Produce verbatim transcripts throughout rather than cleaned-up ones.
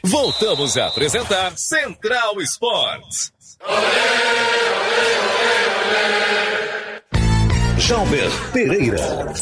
Voltamos a apresentar Central Esportes. Jalber Pereira.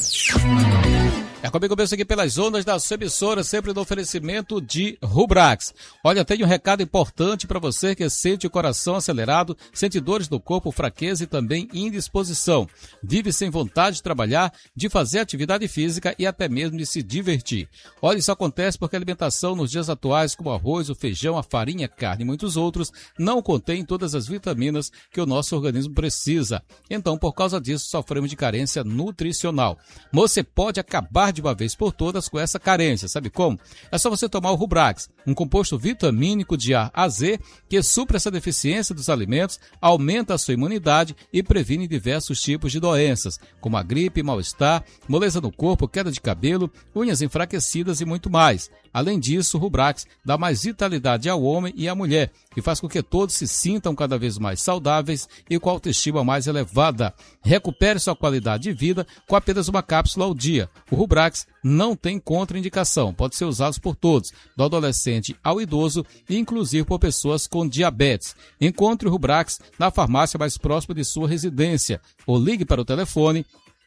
É comigo mesmo aqui pelas ondas da sua emissora, sempre no oferecimento de Rubrax. Olha, tenho um recado importante para você que sente o coração acelerado, sente dores no corpo, fraqueza e também indisposição. Vive sem vontade de trabalhar, de fazer atividade física e até mesmo de se divertir. Olha, isso acontece porque a alimentação nos dias atuais, como o arroz, o feijão, a farinha, a carne e muitos outros, não contém todas as vitaminas que o nosso organismo precisa. Então, por causa disso, sofremos de carência nutricional. Você pode acabar de uma vez por todas com essa carência, sabe como? É só você tomar o Rubrax, um composto vitamínico de A a Z que supre essa deficiência dos alimentos, aumenta a sua imunidade e previne diversos tipos de doenças, como a gripe, mal-estar, moleza no corpo, queda de cabelo, unhas enfraquecidas e muito mais. Além disso, o Rubrax dá mais vitalidade ao homem e à mulher, que faz com que todos se sintam cada vez mais saudáveis e com a autoestima mais elevada. Recupere sua qualidade de vida com apenas uma cápsula ao dia. O Rubrax não tem contraindicação, pode ser usado por todos, do adolescente ao idoso e inclusive por pessoas com diabetes. Encontre o Rubrax na farmácia mais próxima de sua residência ou ligue para o telefone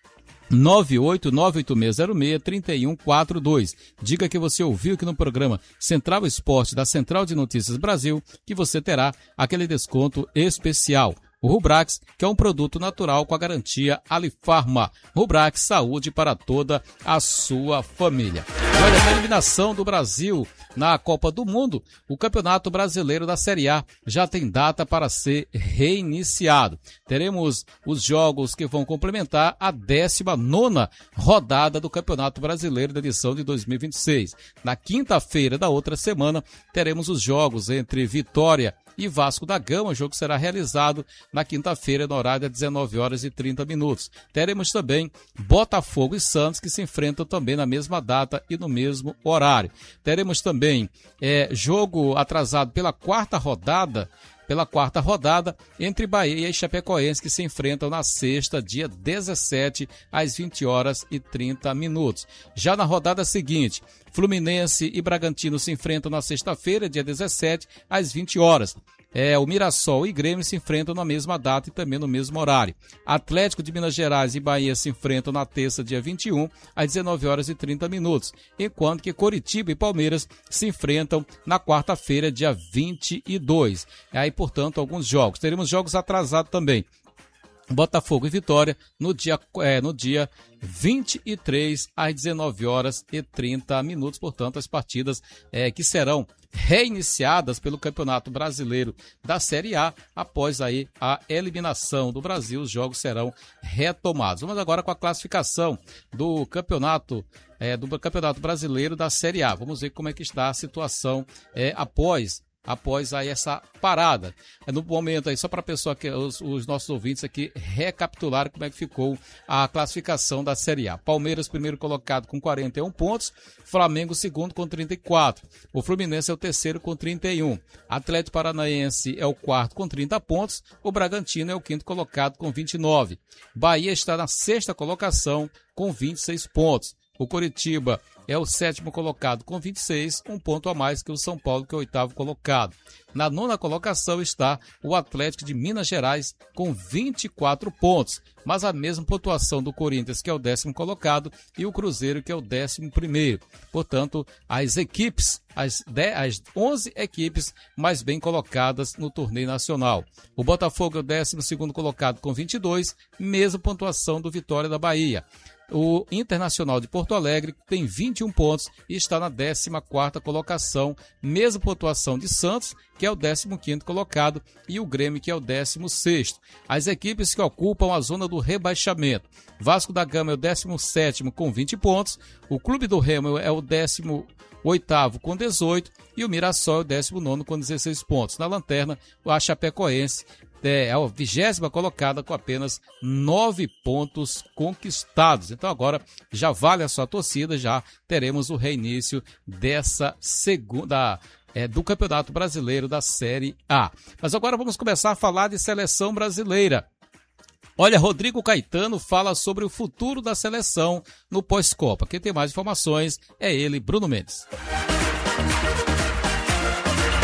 nove oito nove oito seis zero seis três um quatro dois. Diga que você ouviu aqui no programa Central Esporte da Central de Notícias Brasil, que você terá aquele desconto especial. O Rubrax, que é um produto natural com a garantia Alifarma. Rubrax, saúde para toda a sua família. Olha, na eliminação do Brasil na Copa do Mundo, o Campeonato Brasileiro da Série A já tem data para ser reiniciado. Teremos os jogos que vão complementar a décima nona rodada do Campeonato Brasileiro da edição de dois mil e vinte e seis. Na quinta-feira da outra semana, teremos os jogos entre Vitória e Vasco da Gama. O jogo será realizado na quinta-feira, no horário de dezenove horas e trinta minutos. Teremos também Botafogo e Santos, que se enfrentam também na mesma data e no mesmo horário. Teremos também é, jogo atrasado pela quarta rodada, pela quarta rodada, entre Bahia e Chapecoense, que se enfrentam na sexta, dia dezessete, às vinte horas e trinta minutos. Já na rodada seguinte, Fluminense e Bragantino se enfrentam na sexta-feira, dia dezessete, às vinte horas. É, o Mirassol e Grêmio se enfrentam na mesma data e também no mesmo horário. Atlético de Minas Gerais e Bahia se enfrentam na terça, dia vinte e um, às dezenove horas e trinta minutos, enquanto que Coritiba e Palmeiras se enfrentam na quarta-feira, dia vinte e dois. Aí, portanto, alguns jogos. Teremos jogos atrasados também. Botafogo e Vitória no dia, é, no dia vinte e três, às dezenove horas e trinta minutos. Portanto, as partidas é, que serão reiniciadas pelo Campeonato Brasileiro da Série A após aí a eliminação do Brasil. Os jogos serão retomados. Vamos agora com a classificação do Campeonato é, do Campeonato Brasileiro da Série A. Vamos ver como é que está a situação é, após após aí essa parada. No momento aí, só para a pessoa que os, os nossos ouvintes aqui recapitularem como é que ficou a classificação da Série A. Palmeiras, primeiro colocado com quarenta e um pontos, Flamengo, segundo com trinta e quatro. O Fluminense é o terceiro com trinta e um. Atlético Paranaense é o quarto com trinta pontos. O Bragantino é o quinto colocado com vinte e nove. Bahia está na sexta colocação com vinte e seis pontos. O Coritiba é o sétimo colocado com vinte e seis, um ponto a mais que o São Paulo, que é o oitavo colocado. Na nona colocação está o Atlético de Minas Gerais com vinte e quatro pontos, mas a mesma pontuação do Corinthians, que é o décimo colocado, e o Cruzeiro, que é o décimo primeiro. Portanto, as equipes, as, dez, as onze equipes mais bem colocadas no torneio nacional. O Botafogo é o décimo segundo colocado com vinte e dois, mesma pontuação do Vitória da Bahia. O Internacional de Porto Alegre tem vinte e um pontos e está na décima quarta colocação, mesma pontuação de Santos, que é o décimo quinto colocado, e o Grêmio, que é o décimo sexto. As equipes que ocupam a zona do rebaixamento. Vasco da Gama é o décimo sétimo com vinte pontos, o Clube do Remo é o décimo oitavo com dezoito e o Mirassol é o décimo nono com dezesseis pontos. Na lanterna, a Chapecoense é a vigésima colocada com apenas nove pontos conquistados. Então agora já vale a sua torcida, já teremos o reinício dessa segunda é, do Campeonato Brasileiro da Série A. Mas agora vamos começar a falar de seleção brasileira. Olha, Rodrigo Caetano fala sobre o futuro da seleção no pós-Copa. Quem tem mais informações é ele, Bruno Mendes.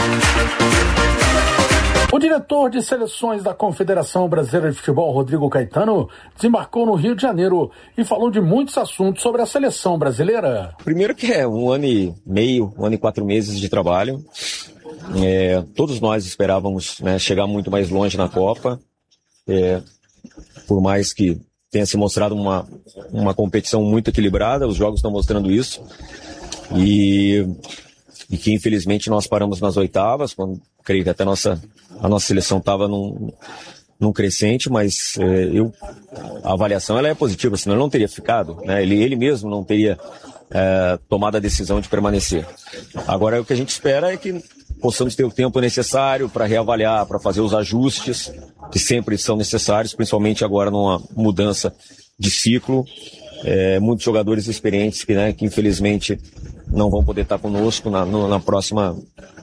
O diretor de seleções da Confederação Brasileira de Futebol, Rodrigo Caetano, desembarcou no Rio de Janeiro e falou de muitos assuntos sobre a seleção brasileira. Primeiro que é um ano e meio, um ano e quatro meses de trabalho. É, todos nós esperávamos, né, chegar muito mais longe na Copa, é, por mais que tenha se mostrado uma, uma competição muito equilibrada, os jogos estão mostrando isso, e, e que infelizmente nós paramos nas oitavas, quando creio que até a nossa, a nossa seleção estava num, num crescente, mas é, eu, a avaliação ela é positiva, senão ele não teria ficado, né? ele, ele mesmo não teria é, tomado a decisão de permanecer. Agora o que a gente espera é que possamos ter o tempo necessário para reavaliar, para fazer os ajustes que sempre são necessários, principalmente agora numa mudança de ciclo. É, muitos jogadores experientes que, né, que infelizmente não vão poder estar conosco na, no, na, próxima,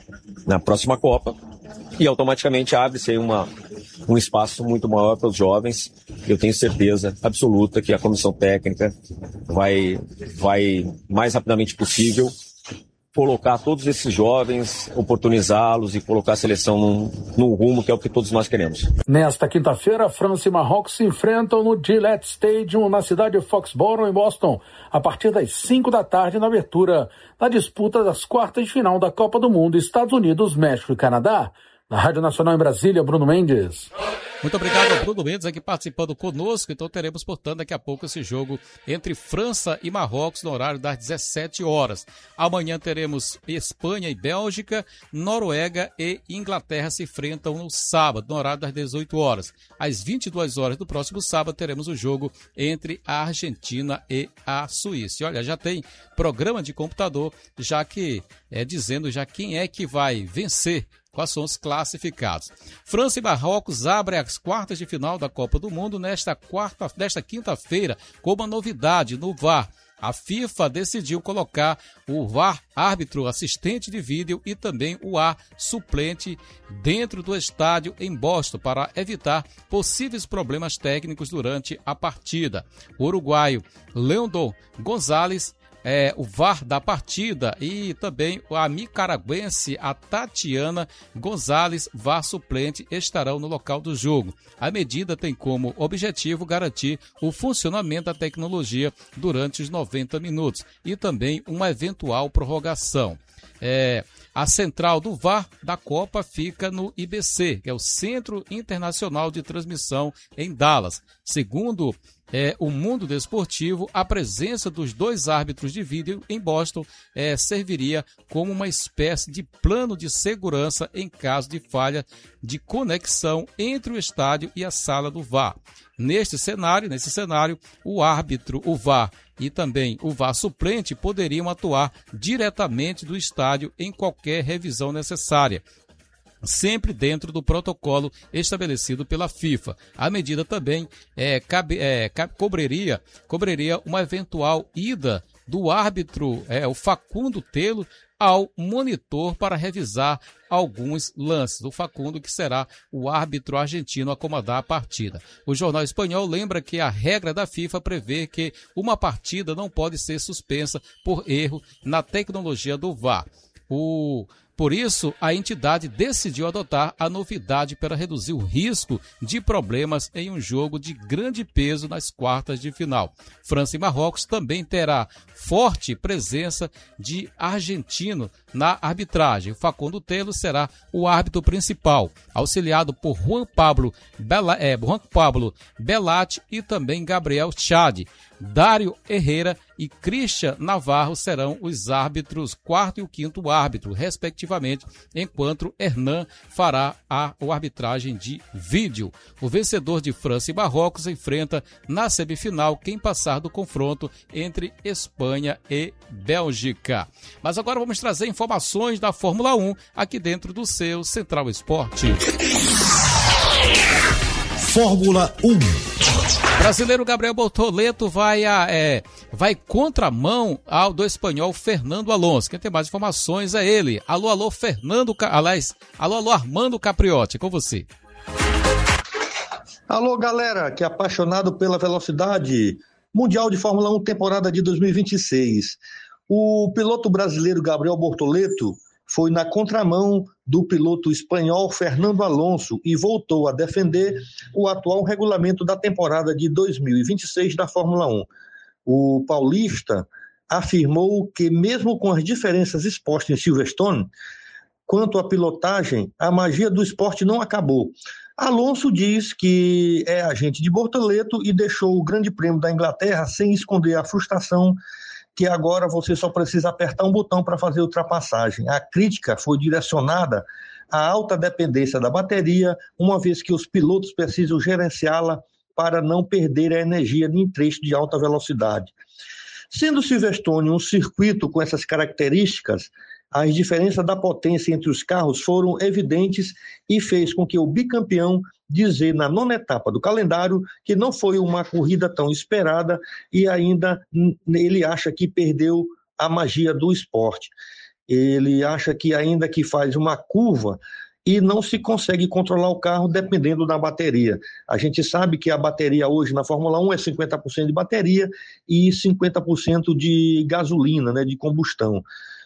na próxima Copa, e automaticamente abre-se aí uma, um espaço muito maior para os jovens. Eu tenho certeza absoluta que a comissão técnica vai, vai mais rapidamente possível colocar todos esses jovens, oportunizá-los e colocar a seleção num, num rumo que é o que todos nós queremos. Nesta quinta-feira, França e Marrocos se enfrentam no Gillette Stadium, na cidade de Foxborough, em Boston, a partir das cinco da tarde, na abertura da disputa das quartas de final da Copa do Mundo, Estados Unidos, México e Canadá. Na Rádio Nacional em Brasília, Bruno Mendes. Muito obrigado ao Bruno Mendes aqui participando conosco. Então teremos, portanto, daqui a pouco esse jogo entre França e Marrocos no horário das dezessete horas. Amanhã teremos Espanha e Bélgica, Noruega e Inglaterra se enfrentam no sábado, no horário das dezoito horas. Às vinte e duas horas do próximo sábado teremos o jogo entre a Argentina e a Suíça. E olha, já tem programa de computador, já que é dizendo já quem é que vai vencer, quais são os classificados. França e Marrocos abrem as quartas de final da Copa do Mundo nesta, quarta, nesta quinta-feira com uma novidade no V A R. A FIFA decidiu colocar o V A R, árbitro assistente de vídeo, e também o V A R suplente dentro do estádio em Boston para evitar possíveis problemas técnicos durante a partida. O uruguaio Leandro Gonzalez É, o V A R da partida, e também a nicaragüense, a Tatiana Gonzalez, V A R suplente, estarão no local do jogo. A medida tem como objetivo garantir o funcionamento da tecnologia durante os noventa minutos e também uma eventual prorrogação. É, a central do V A R da Copa fica no I B C, que é o Centro Internacional de Transmissão em Dallas. Segundo é, o Mundo Desportivo, a presença dos dois árbitros de vídeo em Boston é, serviria como uma espécie de plano de segurança em caso de falha de conexão entre o estádio e a sala do V A R. Neste cenário, nesse cenário, o árbitro, o V A R e também o V A R suplente poderiam atuar diretamente do estádio em qualquer revisão necessária, sempre dentro do protocolo estabelecido pela FIFA. A medida também é, cabe, é, cabe, cobriria, cobriria uma eventual ida do árbitro, é, o Facundo Telo, ao monitor para revisar alguns lances. O Facundo, que será o árbitro argentino a comandar a partida. O jornal espanhol lembra que a regra da FIFA prevê que uma partida não pode ser suspensa por erro na tecnologia do V A R. O Por isso, a entidade decidiu adotar a novidade para reduzir o risco de problemas em um jogo de grande peso nas quartas de final. França e Marrocos também terá forte presença de argentino na arbitragem. O Facundo Telo será o árbitro principal, auxiliado por Juan Pablo, Bela, é, Juan Pablo Belatti e também Gabriel Chade. Dário Herrera e Christian Navarro serão os árbitros quarto e o quinto árbitro, respectivamente, enquanto Hernan fará a, a arbitragem de vídeo. O vencedor de França e Marrocos enfrenta na semifinal quem passar do confronto entre Espanha e Bélgica. Mas agora vamos trazer informações da Fórmula um aqui dentro do seu Central Esporte. Fórmula um. Brasileiro Gabriel Bortoleto vai, a, é, vai contramão ao do espanhol Fernando Alonso. Quem tem mais informações é ele. Alô, alô, Fernando, aliás, alô, alô, Armando Capriotti, com você. Alô, galera, que é apaixonado pela velocidade. Mundial de Fórmula um, temporada de dois mil e vinte e seis. O piloto brasileiro Gabriel Bortoleto, foi na contramão do piloto espanhol Fernando Alonso e voltou a defender o atual regulamento da temporada de dois mil e vinte e seis da Fórmula um. O paulista afirmou que, mesmo com as diferenças expostas em Silverstone, quanto à pilotagem, a magia do esporte não acabou. Alonso diz que é agente de Bortoleto e deixou o Grande Prêmio da Inglaterra sem esconder a frustração que agora você só precisa apertar um botão para fazer ultrapassagem. A crítica foi direcionada à alta dependência da bateria, uma vez que os pilotos precisam gerenciá-la para não perder a energia em trecho de alta velocidade. Sendo Silverstone um circuito com essas características, as diferenças da potência entre os carros foram evidentes e fez com que o bicampeão dizer na nona etapa do calendário que não foi uma corrida tão esperada e ainda ele acha que perdeu a magia do esporte. Ele acha que ainda que faz uma curva e não se consegue controlar o carro dependendo da bateria. A gente sabe que a bateria hoje na Fórmula um é cinquenta por cento de bateria e cinquenta por cento de gasolina, né, de combustão.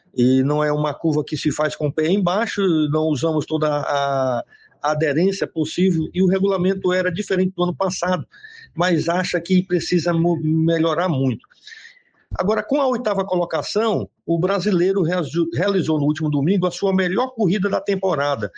E não é uma curva que se faz com o pé embaixo, não usamos toda a, a aderência possível, e o regulamento era diferente do ano passado, mas acha que precisa mo- melhorar muito. Agora, com a oitava colocação, o brasileiro realizou no último domingo a sua melhor corrida da temporada.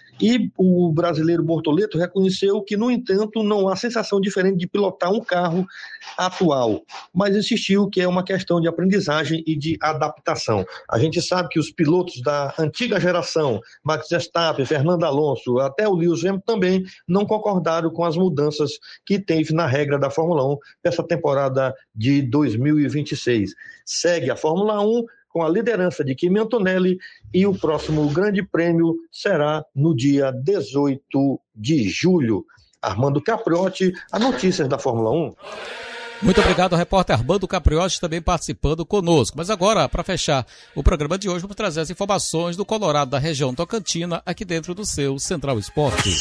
E o brasileiro Bortoleto reconheceu que, no entanto, não há sensação diferente de pilotar um carro atual, mas insistiu que é uma questão de aprendizagem e de adaptação. A gente sabe que os pilotos da antiga geração, Max Verstappen, Fernando Alonso, até o Lewis Hamilton também não concordaram com as mudanças que teve na regra da Fórmula um dessa temporada de dois mil e vinte e seis. Segue a Fórmula um com a liderança de Kimi Antonelli, e o próximo grande prêmio será no dia dezoito de julho. Armando Capriotti, a notícias da Fórmula um. Muito obrigado ao repórter Armando Capriotti também participando conosco. Mas agora, para fechar o programa de hoje, vamos trazer as informações do Colorado da região Tocantina, aqui dentro do seu Central Esportes.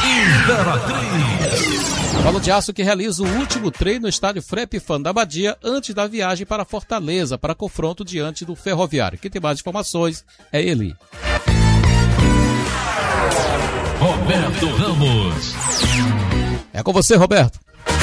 Cavalo de Aço que realiza o último treino no estádio Frei Epifânio da Abadia antes da viagem para Fortaleza, para confronto diante do Ferroviário. Quem tem mais informações é ele. Roberto Ramos. É com você, Roberto.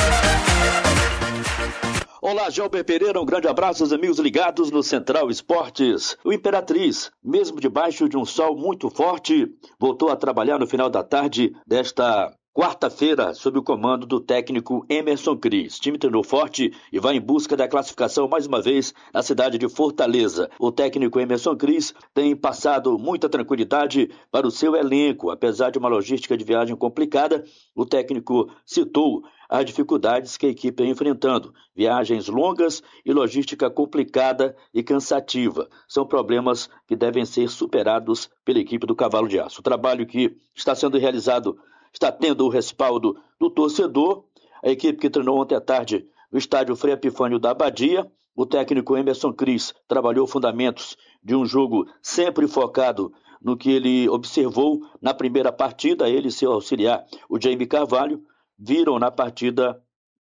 Olá, Gelber Pereira, um grande abraço aos amigos ligados no Central Esportes. O Imperatriz, mesmo debaixo de um sol muito forte, voltou a trabalhar no final da tarde desta quarta-feira, sob o comando do técnico Emerson Cris. O time treinou forte e vai em busca da classificação mais uma vez na cidade de Fortaleza. O técnico Emerson Cris tem passado muita tranquilidade para o seu elenco. Apesar de uma logística de viagem complicada, o técnico citou as dificuldades que a equipe está enfrentando. Viagens longas e logística complicada e cansativa. São problemas que devem ser superados pela equipe do Cavalo de Aço. O trabalho que está sendo realizado está tendo o respaldo do torcedor. A equipe que treinou ontem à tarde no estádio Frei Epifânio da Abadia, o técnico Emerson Cris trabalhou fundamentos de um jogo sempre focado no que ele observou na primeira partida. Ele e seu auxiliar, o Jaime Carvalho, viram na partida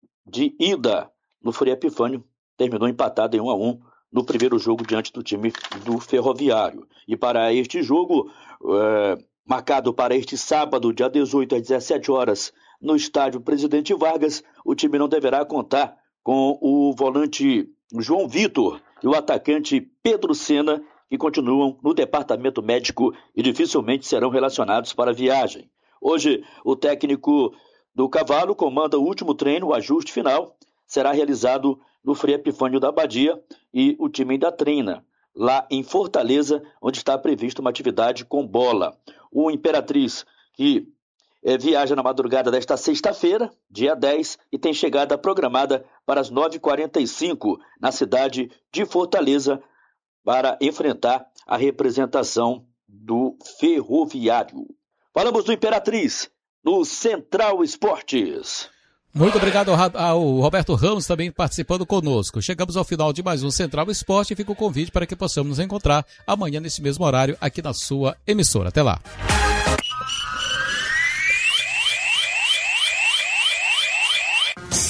de ida no Frei Epifânio, terminou empatado em um a um no primeiro jogo diante do time do Ferroviário. E para este jogo, é, marcado para este sábado, dia dezoito, às dezessete horas, no estádio Presidente Vargas, o time não deverá contar com o volante João Vitor e o atacante Pedro Sena, que continuam no departamento médico e dificilmente serão relacionados para a viagem. Hoje, o técnico do Cavalo comanda o último treino, o ajuste final será realizado no Frei Epifânio da Abadia e o time ainda treina lá em Fortaleza, onde está prevista uma atividade com bola. O Imperatriz, que é, viaja na madrugada desta sexta-feira, dia dez, e tem chegada programada para as nove e quarenta e cinco na cidade de Fortaleza para enfrentar a representação do Ferroviário. Falamos do Imperatriz no Central Esportes. Muito obrigado ao, ao Roberto Ramos também participando conosco. Chegamos ao final de mais um Central Esporte e fica o convite para que possamos nos encontrar amanhã nesse mesmo horário aqui na sua emissora. Até lá.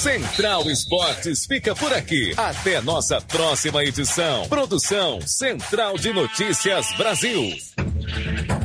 Central Esportes fica por aqui. Até nossa próxima edição. Produção Central de Notícias Brasil.